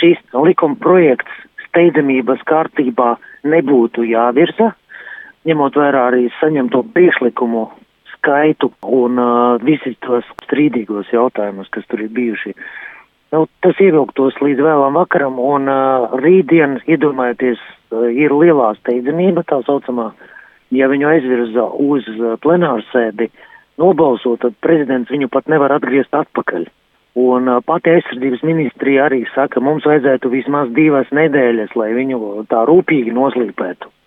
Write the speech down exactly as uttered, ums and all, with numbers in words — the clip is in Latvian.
šis likuma projekts steidzamības kārtībā nebūtu jāvirza, ņemot vērā arī saņemto priekšlikumu skaitu un uh, visi tos strīdīgos jautājumus, kas tur ir bijuši. Nu, tas ievilktos līdz vēlam vakaram, un uh, rītdien, iedomājieties, uh, ir lielā steidzamība, tā saucamā, ja viņu aizvirza uz uh, plenāru sēdi, nobalsot, tad prezidents viņu pat nevar atgriezt atpakaļ. Un uh, pati aizsardzības ministrija arī saka, mums vajadzētu vismaz divas nedēļas, lai viņu tā rūpīgi noslīpētu.